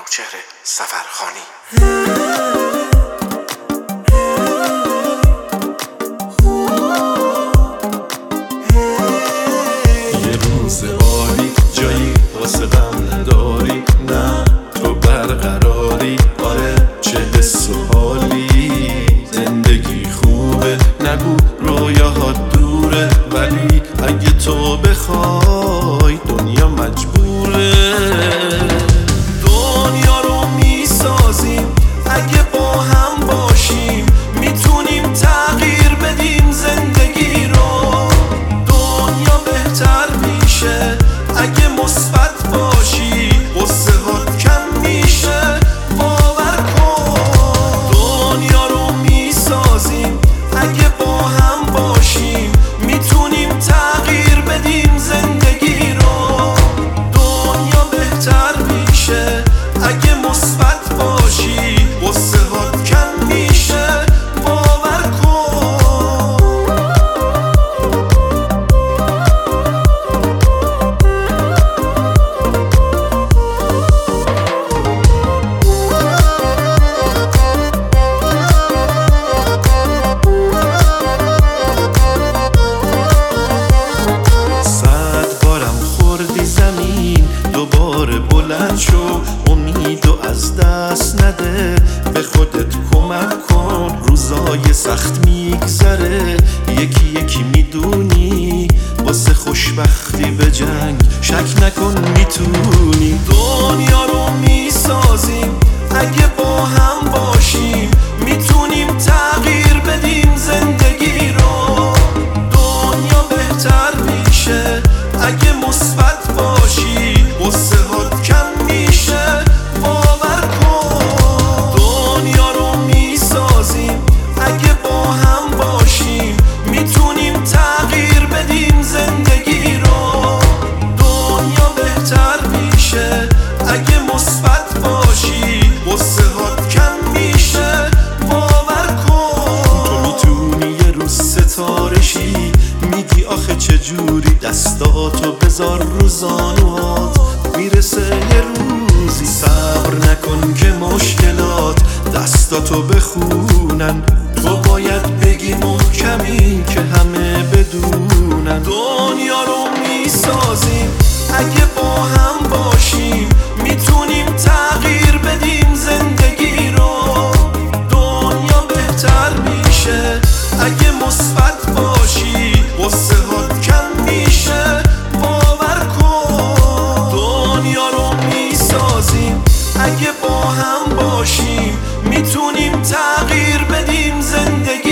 منوچهر سفرخانی. یه روز عالی جایی واسه غم نداری، نه تو برقراری، آره چه حس و حالی. زندگی خوبه نگو رویاهات دوره، ولی اگه تو بخوای دنیا مجبوره. دنیا رو میسازیم اگه با هم باشیم، میتونیم تغییر بدیم زندگی رو. دنیا بهتر میشه اگه مثبت باشی، غصه هات کم میشه باور کن. دنیا رو میسازیم اگه با هم باشیم، میتونیم تغییر بدیم زندگی رو. دنیا بهتر میشه اگه مثبت باشی، غصه هات کم میشه باور کن. دوباره بلند شو، امیدو از دست نده، به خودت کمک کن. روزای سخت میگذره، یکی یکی میدونی، واسه خوشبختی به جنگ شک نکن میتونی. دنیا رو میسازیم اگه با هم باشیم، میتونیم تغییر بدیم زندگی رو. دنیا بهتر میشه اگه مثبت باشی، غصه هات کم میشه باور کن. دنیا رو میسازیم اگه با هم باشیم، میتونیم تغییر بدیم زندگی رو. دنیا بهتر میشه اگه مثبت باشی، غصه هات کم میشه باور کن. تو میتونی یه روز ستاره شی، میگی آخه چجوری، دستاتو بذار رو زانوهات، میرسه یه روزی. صبر نکن که مشکلات دستاتو بخونن، تو باید بگی محکمی که همه بدونن. دنیا رو میسازیم اگه با هم باشیم، میتونیم تغییر بدیم زندگی رو. دنیا بهتر میشه اگه مثبت باشی، غصه هات کم میشه باور کن. دنیا رو میسازیم اگه با هم باشیم، میتونیم تغییر بدیم زندگی